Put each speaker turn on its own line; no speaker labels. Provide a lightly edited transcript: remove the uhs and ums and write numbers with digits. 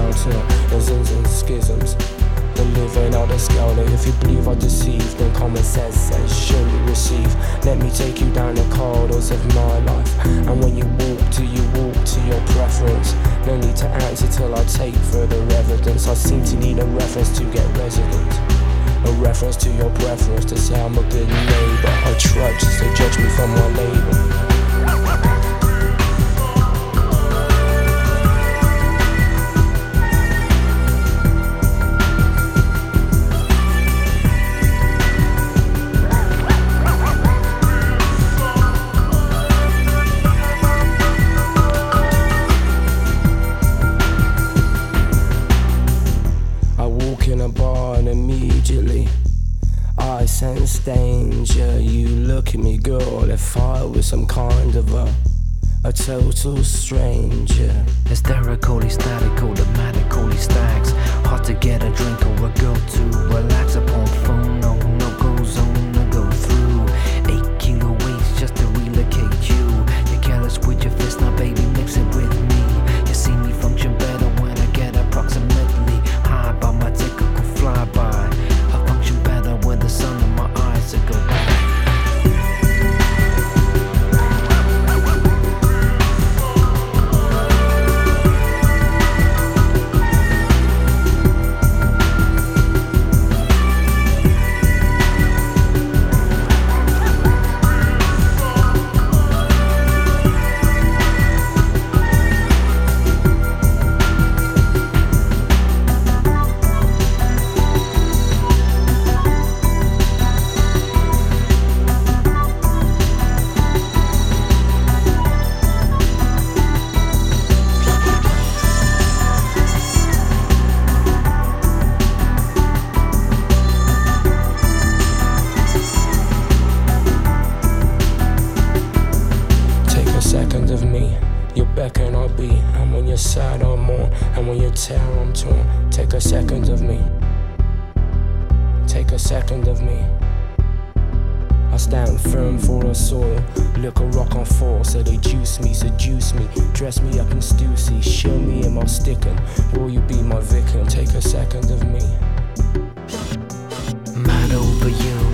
mountain, there's ins and schisms. The living out the scale, that if you believe I deceive, then common sense says surely receive. Let me take you down the corridors of my life, and when you walk to your preference. No need to answer till I take further evidence. I seem to need a reference to get residence, a reference to your preference, to say I'm a good neighbor. I trudge to judge me from my labor. In a bar and immediately I sense danger. You look at me, girl, if I was some kind of a total stranger.
Hysterical, ecstatic, automatically stacks. Hard to get a drink or a girl to relax upon phone. No go zone to go through. 8 kilo weights just to relocate you. You're careless with your fist, now baby mix it with me. You see me function better when I get approximately high by my typical flyby. I function better when the sun in my eyes go by.
Second of me, you're beckon I'll be, and when you're sad I'm mourn, and when you're tear I'm torn. Take a second of me, take a second of me. I stand firm for a soil, look a rock on fall, so they juice me, seduce me, dress me up in Stussy, show me in my stickin', will you be my victim? Take a second of me.
Mad over you.